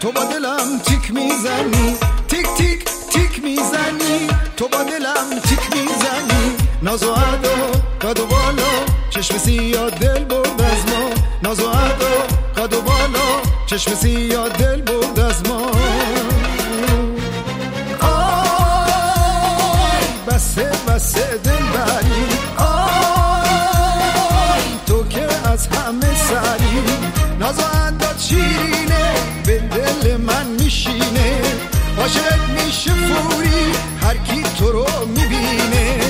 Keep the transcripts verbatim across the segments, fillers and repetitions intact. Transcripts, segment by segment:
تو با دلم تیک میزنی، تیک تیک تیک میزنی، تو با دلم تیک میزنی. ناز و ادا قد و بالا، چشم سیاه دل برد از ما. ناز و ادا قد و بالا، چشم سیاه دل برد از ما. آی بسه بسه دل بری، آی تو که از همه سری. ناز و ادا شیرینه به دل من میشینه، عاشق میشه فوری هر کی تو رو میبینه.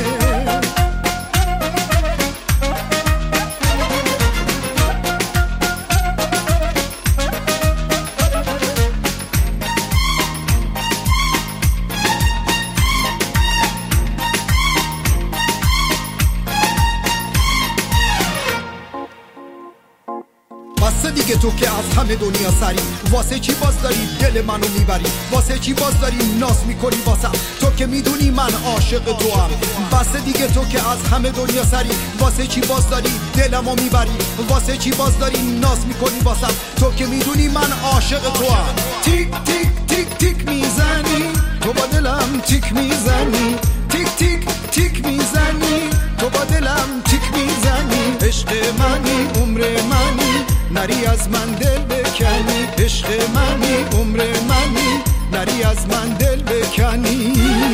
واسه دیگه تو که از همه دنیا سری، واسه چی باز داری دل منو میبری؟ واسه چی باز داری ناز میکنی واسم؟ تو که میدونی من عاشق تو هم. واسه دیگه تو که از همه دنیا سری، واسه چی باز داری دلمو میبری؟ واسه چی باز داری ناز میکنی واسم؟ تو که میدونی من عاشق تو هم. تیک تیک تیک تیک میزنی، تو با دلم تیک میزنی، تیک تیک تیک میزنی، تو با دلم تیک میزنی. عشق منی عمر منی، نری از من دل بکنی. عشق منی عمر منی، نری از من دل بکنی.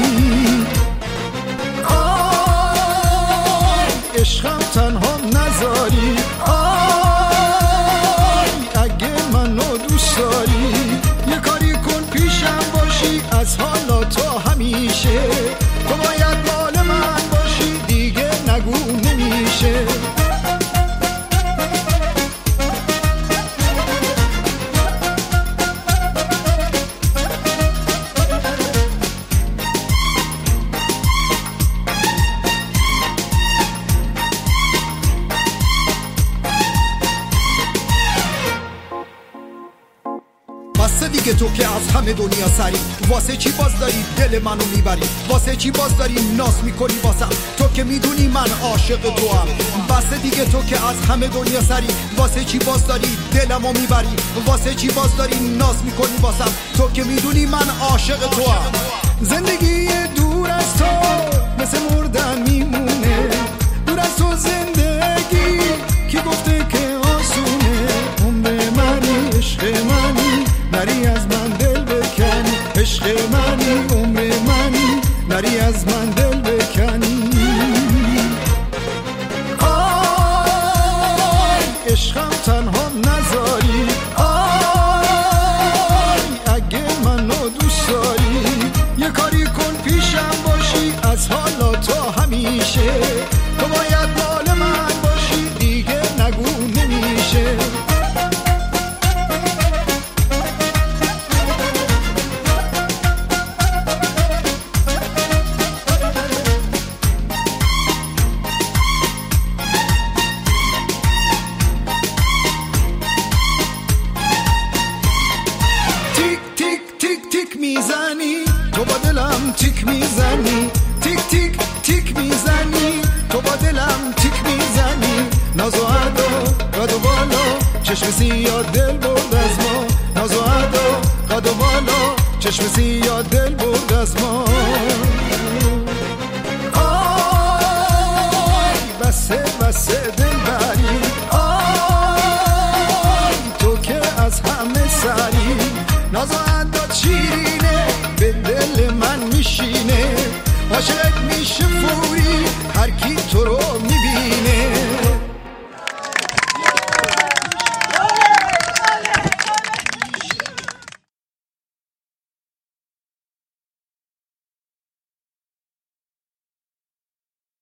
آی عشقم تنها نذاری، آی اگه منو دوست داری یه کاری کن پیشم باشی از حالا تا همیشه. تو باید مال من باشی دیگه نگو نمیشه. واسه دیگه تو که از همه دنیا سری، واسه چی باز داری دل منو میبری؟ واسه چی باز داری ناز میکنی واسم؟ تو که میدونی من عاشق تو هم. واسه دیگه تو که از همه دنیا سری، واسه چی باز داری دلمو میبری؟ واسه چی باز داری ناز میکنی واسم؟ تو که میدونی من عاشق تو هم. زندگی دور از تو مثل مردن میمونه، دور از تو زندگی کی گفته که آسونه؟ عمر منی عشق منی، نری از من دل بکنی. عشق منی عمر منی، نری از من دل بکنی. آی عشقم تنها نذاری، آی اگه منو دوست داری یه کاری کن پیشم باشی از حالا تا همیشه. تو باید مال من باشی دیگه نگو نمیشه. میزنی تو با دلم تیک میزنی، تیک تیک تیک میزنی، تو با دلم تیک میزنی. ناز و ادا قد و بالا، چشم سیاه دل برد از ما. ناز و ادا قد و بالا، چشم سیاه دل برد از ما. آی بسه بسه دل بری، آی تو که از همه سری. ناز و ادا شیرینه به دل من میشینه، عاشق میشه فوری هر کی تو رو میبینه.